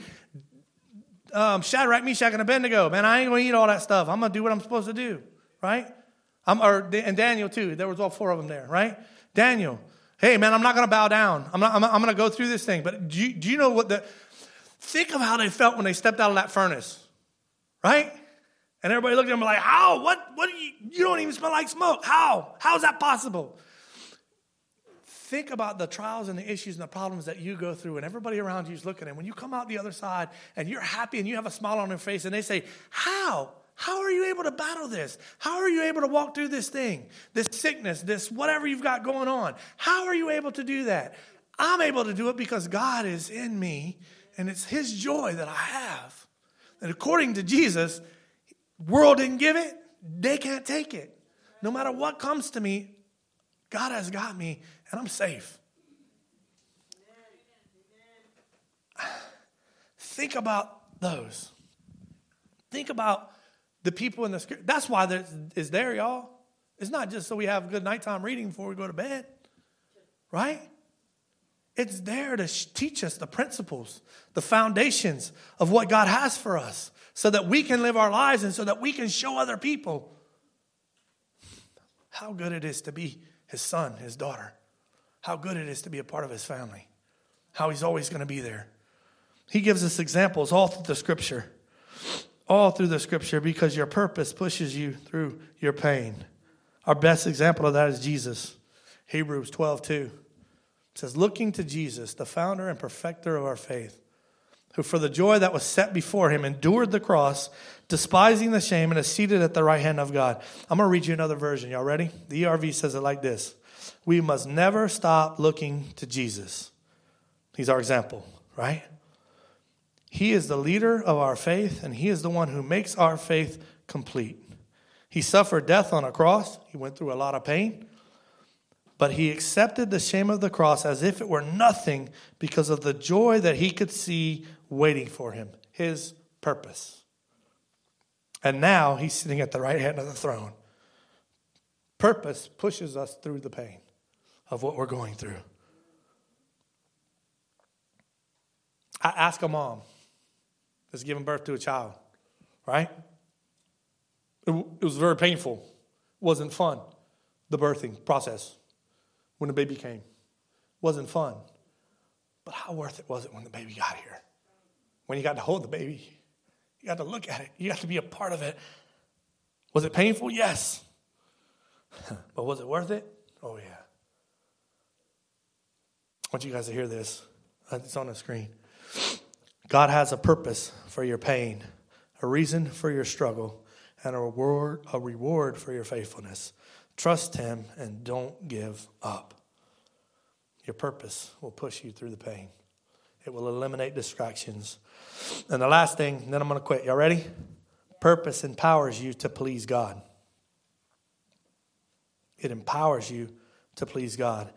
Um, Shadrach, Meshach, and Abednego. Man, I ain't going to eat all that stuff. I'm going to do what I'm supposed to do. Right? I'm, or, and Daniel, too. There was all four of them there. Right? Daniel. Hey, man, I'm not going to bow down. I'm, not, I'm, I'm going to go through this thing. But do you, do you know what the... Think of how they felt when they stepped out of that furnace. Right? And everybody looked at him like, how? What? What? Are you, you don't even smell like smoke. How? How is that possible? Think about the trials and the issues and the problems that you go through, and everybody around you is looking. And when you come out the other side and you're happy and you have a smile on your face, and they say, how? How are you able to battle this? How are you able to walk through this thing, this sickness, this whatever you've got going on? How are you able to do that? I'm able to do it because God is in me, and it's His joy that I have. And according to Jesus, world didn't give it, they can't take it. No matter what comes to me, God has got me, and I'm safe. Think about those. Think about the people in the scripture. That's why there is there, y'all. It's not just so we have good nighttime reading before we go to bed, right? It's there to teach us the principles, the foundations of what God has for us so that we can live our lives and so that we can show other people how good it is to be his son, his daughter, how good it is to be a part of his family, how he's always going to be there. He gives us examples all through the scripture, all through the scripture because your purpose pushes you through your pain. Our best example of that is Jesus. Hebrews twelve two. It says, looking to Jesus, the founder and perfecter of our faith, who for the joy that was set before him endured the cross, despising the shame, and is seated at the right hand of God. I'm going to read you another version. Y'all ready? The E R V says it like this. We must never stop looking to Jesus. He's our example, right? He is the leader of our faith, and he is the one who makes our faith complete. He suffered death on a cross. He went through a lot of pain. But he accepted the shame of the cross as if it were nothing because of the joy that he could see waiting for him, his purpose. And now he's sitting at the right hand of the throne. Purpose pushes us through the pain of what we're going through. I ask a mom that's giving birth to a child, right? It, it was very painful. It wasn't fun, the birthing process. When the baby came. Wasn't fun. But how worth it was it when the baby got here? When you got to hold the baby. You got to look at it. You got to be a part of it. Was it painful? Yes. But was it worth it? Oh, yeah. I want you guys to hear this. It's on the screen. God has a purpose for your pain, a reason for your struggle, and a reward, a reward for your faithfulness. Trust him and don't give up. Your purpose will push you through the pain. It will eliminate distractions. And the last thing, then I'm going to quit. Y'all ready? Purpose empowers you to please God. It empowers you to please God.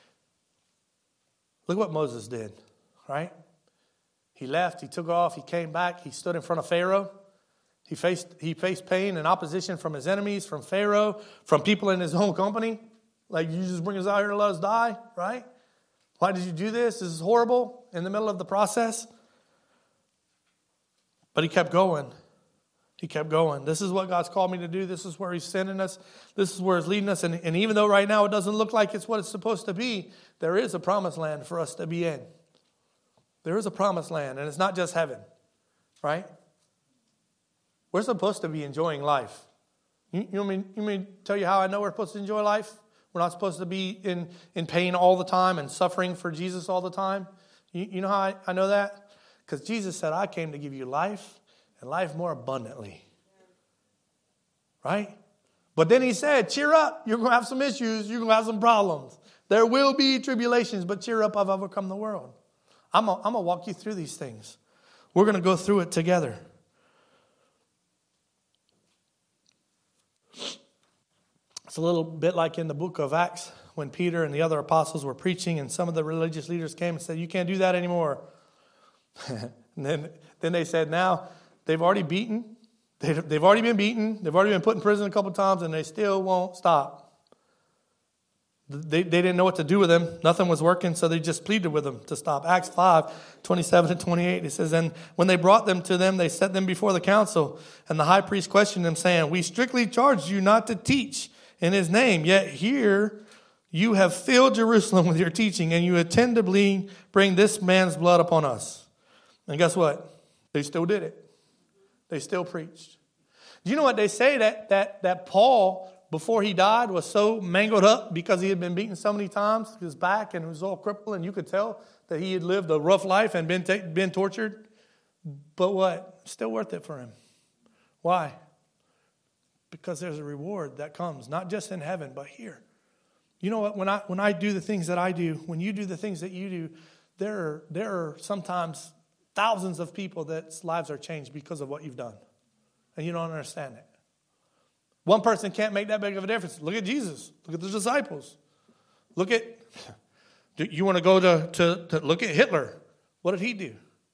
Look what Moses did, right? He left, he took off, he came back, he stood in front of Pharaoh. He faced he faced pain and opposition from his enemies, from Pharaoh, from people in his own company. Like, you just bring us out here to let us die, right? Why did you do this? This is horrible in the middle of the process. But he kept going. He kept going. This is what God's called me to do. This is where he's sending us. This is where he's leading us. And, and even though right now it doesn't look like it's what it's supposed to be, there is a promised land for us to be in. There is a promised land, and it's not just heaven, right? We're supposed to be enjoying life. You, you, mean, you mean tell you how I know we're supposed to enjoy life? We're not supposed to be in, in pain all the time and suffering for Jesus all the time. You, you know how I, I know that? Because Jesus said, I came to give you life and life more abundantly. Right? But then he said, cheer up. You're going to have some issues. You're going to have some problems. There will be tribulations, but cheer up. I've overcome the world. I'm going to walk you through these things. We're going to go through it together. It's a little bit like in the book of Acts when Peter and the other apostles were preaching and some of the religious leaders came and said, you can't do that anymore. and then, then they said, now they've already beaten. They've, they've already been beaten. They've already been put in prison a couple times and they still won't stop. They, they didn't know what to do with him. Nothing was working, so they just pleaded with him to stop. Acts five, twenty-seven and twenty-eight, it says, and when they brought them to them, they set them before the council. And the high priest questioned them, saying, we strictly charged you not to teach in his name. Yet here you have filled Jerusalem with your teaching, and you intend to bring this man's blood upon us. And guess what? They still did it. They still preached. Do you know what they say? That that that Paul, before he died, was so mangled up because he had been beaten so many times, his back, and it was all crippled, and you could tell that he had lived a rough life and been ta- been tortured. But what? Still worth it for him. Why? Because there's a reward that comes, not just in heaven, but here. You know what? When I when I do the things that I do, when you do the things that you do, there are, there are sometimes thousands of people that's lives are changed because of what you've done. And you don't understand it. One person can't make that big of a difference. Look at Jesus. Look at the disciples. Look at, you want to go to, to, to look at Hitler. What did he do?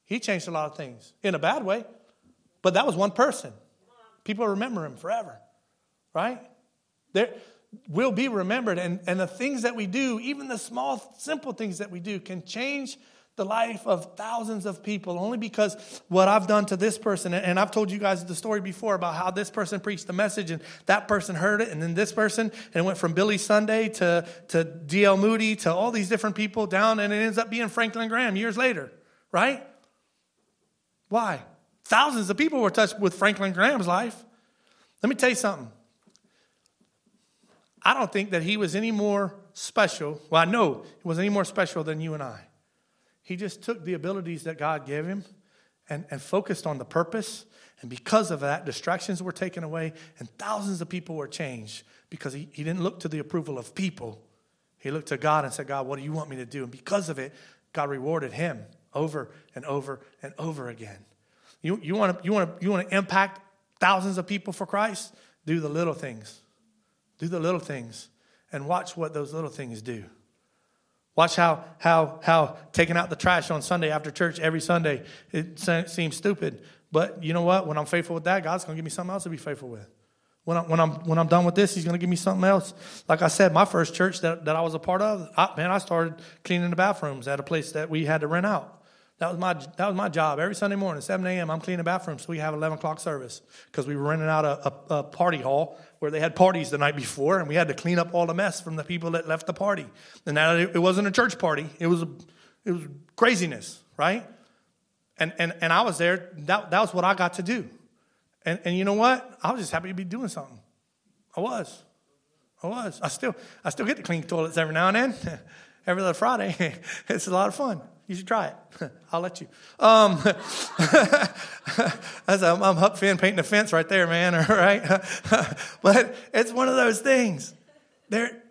He changed a lot of things in a bad way, but that was one person. People remember him forever, right? There will be remembered, and, and the things that we do, even the small, simple things that we do, can change the life of thousands of people only because what I've done to this person. And I've told you guys the story before about how this person preached the message and that person heard it. And then this person, and it went from Billy Sunday to, to D L Moody to all these different people down. And it ends up being Franklin Graham years later, right? Why? Thousands of people were touched with Franklin Graham's life. Let me tell you something. I don't think that he was any more special. Well, I know he wasn't any more special than you and I. He just took the abilities that God gave him and, and focused on the purpose. And because of that, distractions were taken away and thousands of people were changed because he, he didn't look to the approval of people. He looked to God and said, God, what do you want me to do? And because of it, God rewarded him over and over and over again. You, you want to you want to you want to impact thousands of people for Christ? Do the little things. Do the little things and watch what those little things do. Watch how how how taking out the trash on Sunday after church every Sunday, it seems stupid. But you know what? When I'm faithful with that, God's going to give me something else to be faithful with. When, I, when, I'm, when I'm done with this, he's going to give me something else. Like I said, my first church that, that I was a part of, I, man, I started cleaning the bathrooms at a place that we had to rent out. That was my that was my job. Every Sunday morning, seven a.m., I'm cleaning the bathrooms so we have eleven o'clock service because we were renting out a, a, a party hall where they had parties the night before, and we had to clean up all the mess from the people that left the party. And that it, it wasn't a church party. It was a, it was craziness, right? And and and I was there. That that was what I got to do. And and you know what? I was just happy to be doing something. I was. I was. I still I still get to clean toilets every now and then. Every other Friday. It's a lot of fun. You should try it. I'll let you. Um, that's a, I'm Huck Finn painting a fence right there, man. All right. But it's one of those things. There.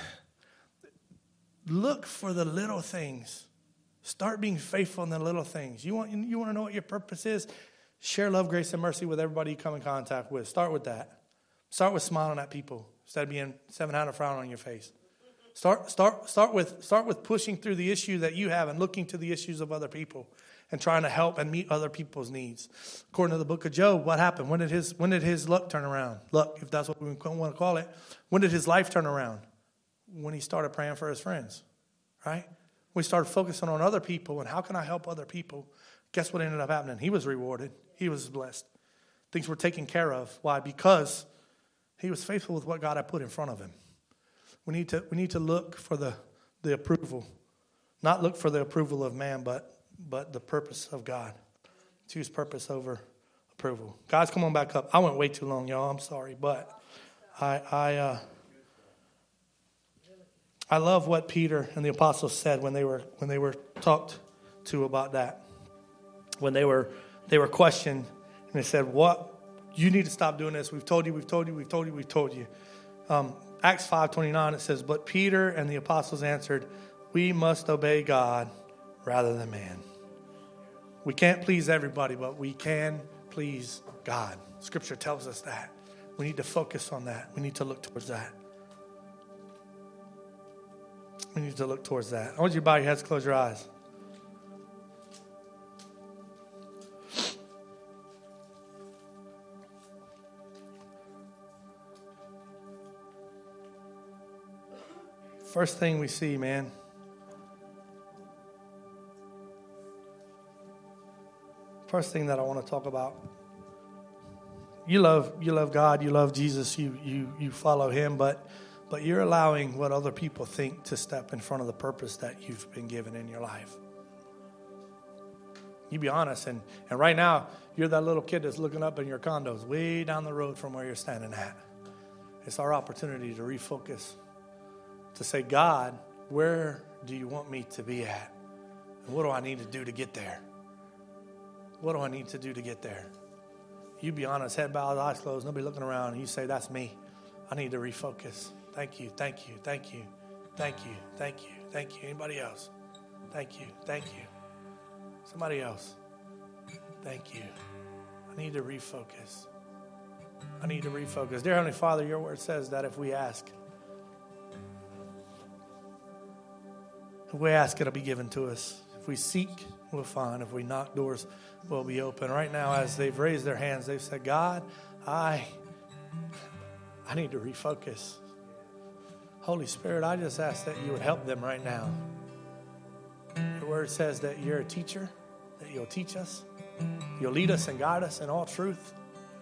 Look for the little things. Start being faithful in the little things. You want you want to know what your purpose is? Share love, grace, and mercy with everybody you come in contact with. Start with that. Start with smiling at people instead of being seven hundred frown on your face. Start start start with start with pushing through the issue that you have and looking to the issues of other people and trying to help and meet other people's needs. According to the book of Job, what happened? When did his when did his luck turn around? Luck, if that's what we want to call it. When did his life turn around? When he started praying for his friends, right? We started focusing on other people and how can I help other people? Guess what ended up happening? He was rewarded. He was blessed. Things were taken care of. Why? Because he was faithful with what God had put in front of him. We need to we need to look for the, the approval. Not look for the approval of man, but but the purpose of God. Choose purpose over approval. Guys, come on back up. I went way too long, y'all. I'm sorry, but I I uh, I love what Peter and the apostles said when they were when they were talked to about that. When they were they were questioned and they said, "What? You need to stop doing this. We've told you. We've told you. We've told you. We've told you." Um, Acts five twenty-nine, it says, "But Peter and the apostles answered, we must obey God rather than man." We can't please everybody, but we can please God. Scripture tells us that. We need to focus on that. We need to look towards that. We need to look towards that. I want you to bow your heads, close your eyes. First thing we see, man. First thing that I want to talk about. You love you love God, you love Jesus, you you you follow him, but but you're allowing what other people think to step in front of the purpose that you've been given in your life. You be honest, and, and right now, you're that little kid that's looking up in your condos way down the road from where you're standing at. It's our opportunity to refocus. To say, God, where do you want me to be at? And what do I need to do to get there? What do I need to do to get there? You be honest, head bowed, eyes closed, nobody looking around, and you say, that's me. I need to refocus. Thank you, thank you, thank you, thank you, thank you, thank you. Anybody else? Thank you, thank you. Somebody else? Thank you. I need to refocus. I need to refocus. Dear Heavenly Father, your word says that if we ask, If we ask, it'll be given to us. If we seek, we'll find. If we knock, doors will be open. Right now, as they've raised their hands, they've said, God, I, I need to refocus. Holy Spirit, I just ask that you would help them right now. Your word says that you're a teacher, that you'll teach us. You'll lead us and guide us in all truth.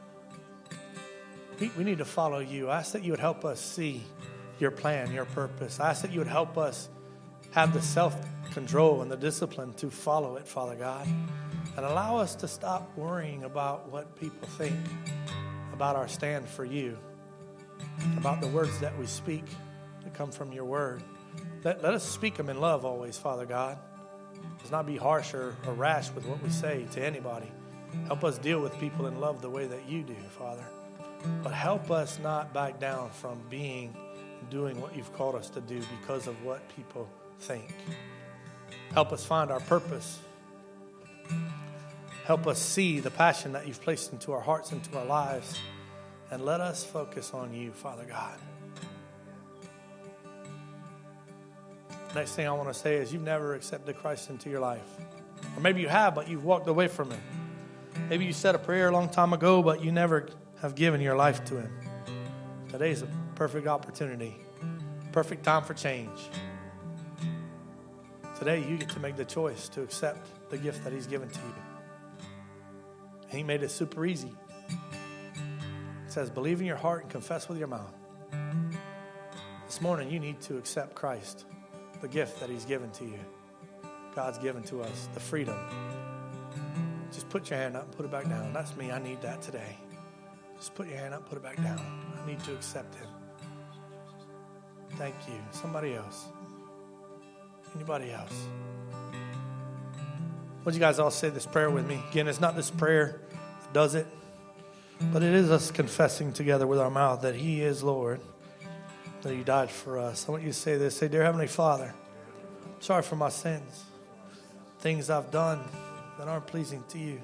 We, we need to follow you. I ask that you would help us see your plan, your purpose. I ask that you would help us have the self-control and the discipline to follow it, Father God. And allow us to stop worrying about what people think about our stand for you, about the words that we speak that come from your word. Let, let us speak them in love always, Father God. Let's not be harsh or, or rash with what we say to anybody. Help us deal with people in love the way that you do, Father. But help us not back down from being, doing what you've called us to do because of what people think. Help us find our purpose. Help us see the passion that you've placed into our hearts, into our lives. And let us focus on you, Father God. Next thing I want to say is you've never accepted Christ into your life. Or maybe you have, but you've walked away from him. Maybe you said a prayer a long time ago, but you never have given your life to him. Today's a perfect opportunity. Perfect time for change. Today you get to make the choice to accept the gift that he's given to you. He made it super easy. It says, believe in your heart and confess with your mouth. This morning you need to accept Christ, the gift that he's given to you. God's given to us, the freedom. Just put your hand up and put it back down. That's me. I need that today. Just put your hand up, put it back down. I need to accept him. Thank you. Somebody else. Anybody else? Would you guys all say this prayer with me? Again, it's not this prayer that does it, but it is us confessing together with our mouth that he is Lord, that he died for us. I want you to say this. Say, dear Heavenly Father, sorry for my sins, things I've done that aren't pleasing to you.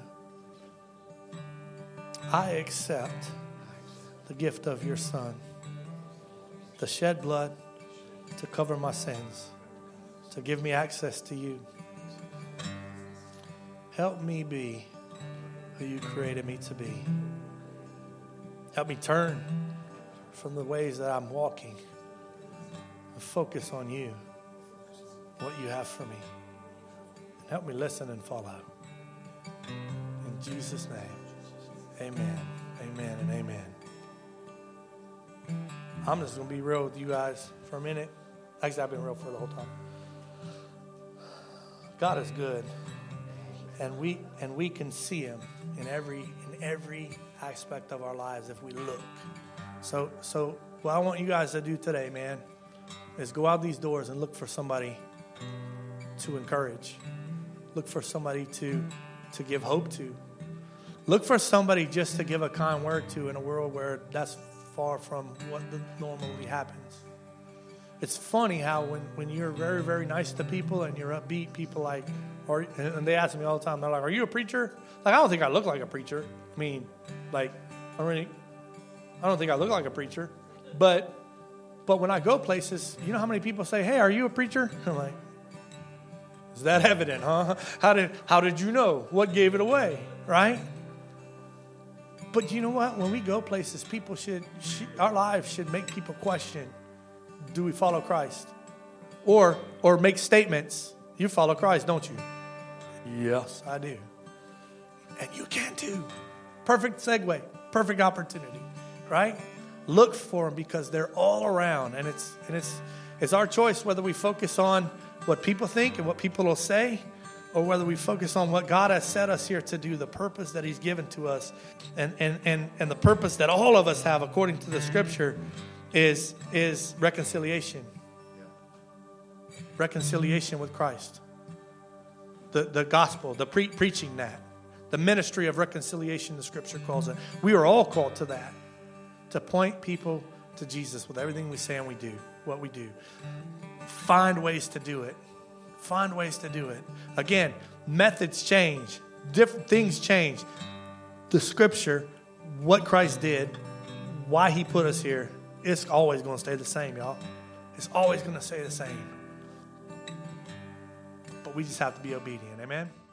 I accept the gift of your Son, the shed blood to cover my sins, to give me access to you. Help me be who you created me to be. Help me turn from the ways that I'm walking and focus on you, what you have for me. And help me listen and follow. In Jesus' name, amen, amen, and amen. I'm just going to be real with you guys for a minute. Actually, I've been real for the whole time. God is good, and we and we can see him in every in every aspect of our lives if we look. So so what I want you guys to do today, man, is go out these doors and look for somebody to encourage. Look for somebody to to give hope to. Look for somebody just to give a kind word to in a world where that's far from what normally happens. It's funny how when, when you're very, very nice to people and you're upbeat, people like, or and they ask me all the time, they're like, are you a preacher? Like, I don't think I look like a preacher. I mean, like, I really, I don't think I look like a preacher. But but when I go places, you know how many people say, hey, are you a preacher? I'm like, is that evident, huh? How did how did you know? What gave it away, right? But you know what? When we go places, people should, should our lives should make people question, do we follow Christ? Or or make statements. You follow Christ, don't you? Yes, I do. And you can too. Perfect segue. Perfect opportunity. Right? Look for them because they're all around. And it's and it's it's our choice whether we focus on what people think and what people will say, or whether we focus on what God has set us here to do, the purpose that he's given to us. And and and, and the purpose that all of us have according to the scripture is, is reconciliation. Reconciliation with Christ. The, the gospel, the pre- preaching that. The ministry of reconciliation, the scripture calls it. We are all called to that. To point people to Jesus with everything we say and we do, what we do. Find ways to do it. Find ways to do it. Again, methods change. Different things change. The scripture, what Christ did, why he put us here, it's always going to stay the same, y'all. It's always going to stay the same. But we just have to be obedient. Amen.